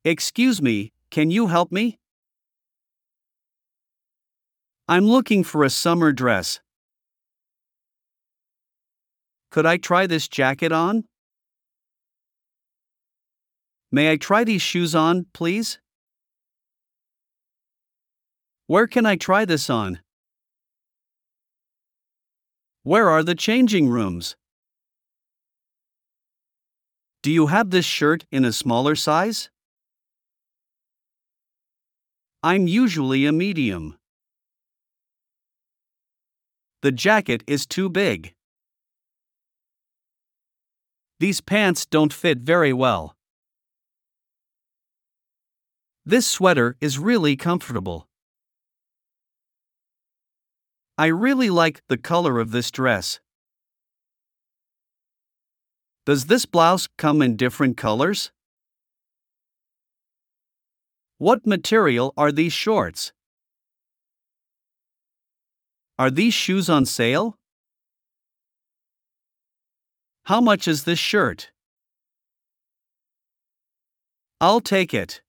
Excuse me, can you help me? I'm looking for a summer dress. Could I try this jacket on? May I try these shoes on, please? Where can I try this on? Where are the changing rooms? Do you have this shirt in a smaller size? I'm usually a medium. The jacket is too big. These pants don't fit very well. This sweater is really comfortable. I really like the color of this dress. Does this blouse come in different colors? What material are these shorts? Are these shoes on sale? How much is this shirt? I'll take it.